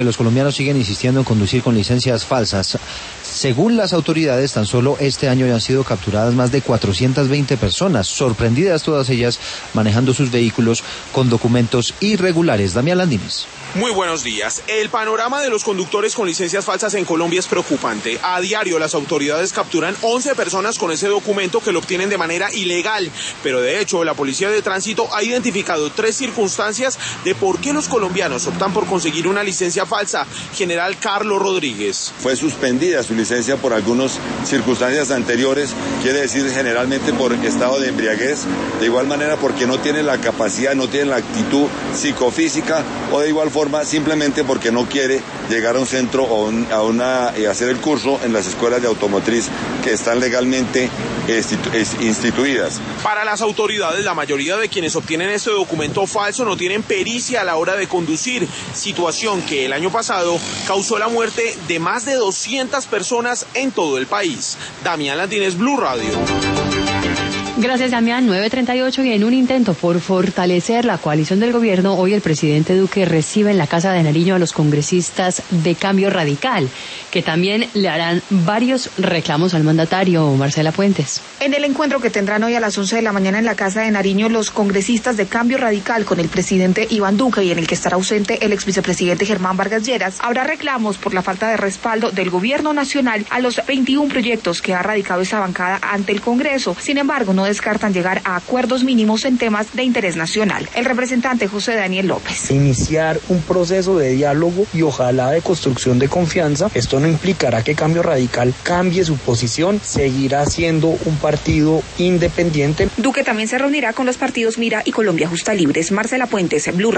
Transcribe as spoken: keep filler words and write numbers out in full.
Los colombianos siguen insistiendo en conducir con licencias falsas. Según las autoridades, tan solo este año ya han sido capturadas más de cuatrocientas veinte personas, sorprendidas todas ellas manejando sus vehículos con documentos irregulares. Damián Landines. Muy buenos días. El panorama de los conductores con licencias falsas en Colombia es preocupante. A diario las autoridades capturan once personas con ese documento que lo obtienen de manera ilegal. Pero de hecho la Policía de Tránsito ha identificado tres circunstancias de por qué los colombianos optan por conseguir una licencia falsa. General Carlos Rodríguez. Fue suspendida su licencia por algunas circunstancias anteriores, quiere decir generalmente por estado de embriaguez, de igual manera porque no tiene la capacidad, no tiene la actitud psicofísica, o de igual forma simplemente porque no quiere llegar a un centro o un, a una y hacer el curso en las escuelas de automotriz que están legalmente institu, instituidas. Para las autoridades, la mayoría de quienes obtienen este documento falso no tienen pericia a la hora de conducir, situación que el año pasado causó la muerte de más de doscientas personas en todo el país. Damián Landines, Blue Radio. Gracias, Damián. nueve treinta y ocho, y en un intento por fortalecer la coalición del gobierno, hoy el presidente Duque recibe en la Casa de Nariño a los congresistas de Cambio Radical, que también le harán varios reclamos al mandatario. Marcela Puentes. En el encuentro que tendrán hoy a las once de la mañana en la Casa de Nariño, los congresistas de Cambio Radical con el presidente Iván Duque, y en el que estará ausente el ex vicepresidente Germán Vargas Lleras, habrá reclamos por la falta de respaldo del gobierno nacional a los veintiún proyectos que ha radicado esa bancada ante el Congreso. Sin embargo, no descartan llegar a acuerdos mínimos en temas de interés nacional. El representante José Daniel López. Iniciar un proceso de diálogo y ojalá de construcción de confianza. Esto no implicará que Cambio Radical cambie su posición, seguirá siendo un partido independiente. Duque también se reunirá con los partidos Mira y Colombia Justa Libres. Marcela Puentes, Blue Radio.